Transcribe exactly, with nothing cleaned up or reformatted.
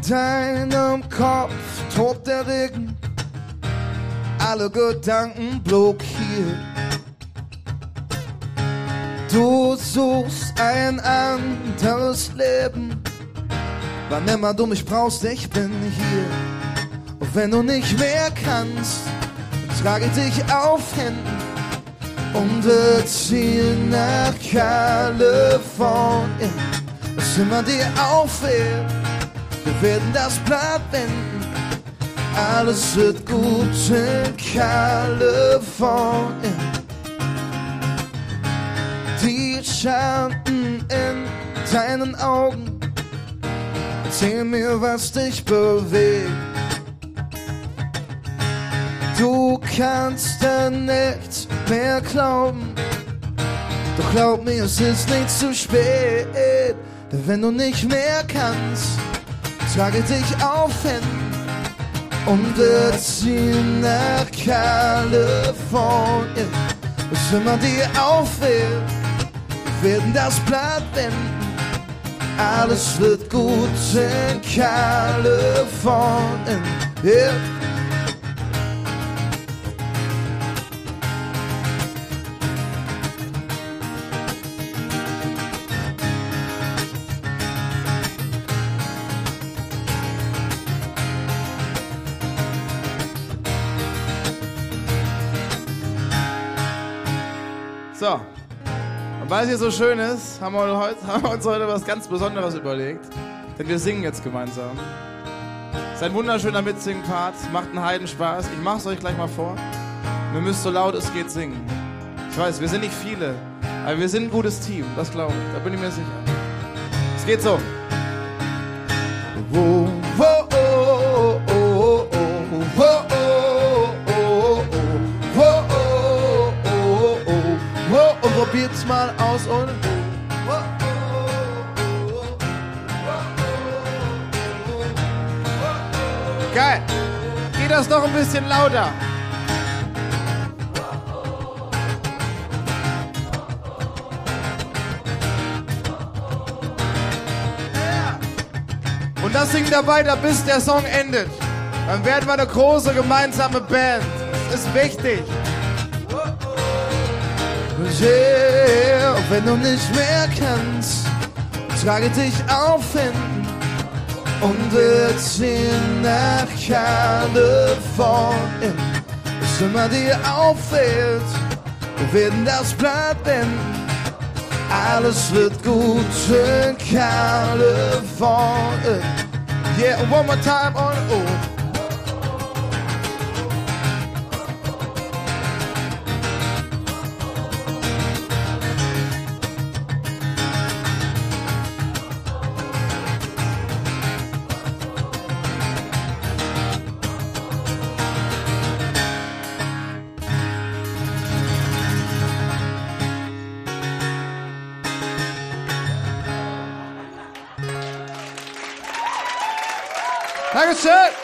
deinem Kopf tobt der Regen, alle Gedanken blockiert. Du suchst ein anderes Leben, wann immer du mich brauchst, ich bin hier. Und wenn du nicht mehr kannst, trage ich dich auf Händen und wir ziehen nach Kalifornien. Was immer dir auffällt, wir werden das Blatt wenden. Alles wird gut in Kalifornien. Die Schatten in deinen Augen, erzähl mir, was dich bewegt. Du kannst an nichts mehr glauben, doch glaub mir, es ist nicht zu spät. Denn wenn du nicht mehr kannst, trage dich auf Händen und wir ziehen nach Kalifornien. Was immer dir auffällt, wir werden das Blatt wenden. Alles wird gut in Kalifornien. Yeah. So, und weil es hier so schön ist, haben wir, heute, haben wir uns heute was ganz Besonderes überlegt. Denn wir singen jetzt gemeinsam. Es ist ein wunderschöner Mitsingen-Part, macht einen Heidenspaß. Ich mach's euch gleich mal vor. Und ihr müsst so laut es geht singen. Ich weiß, wir sind nicht viele, aber wir sind ein gutes Team, das glaube ich, da bin ich mir sicher. Es geht so. Oh, oh, oh, oh, oh, oh, oh. Probiert's mal aus und geil! Geht das noch ein bisschen lauter? Und das singen wir weiter, bis der Song endet. Dann werden wir eine große gemeinsame Band. Das ist wichtig. yeah. Und wenn du nicht mehr kannst, trage dich auf Händen und wir ziehen nach Kalifornien. Was immer dir auffällt, wir werden das Blatt wenden. Alles wird gut in Kalifornien. Yeah, one more time on oh. Dankeschön!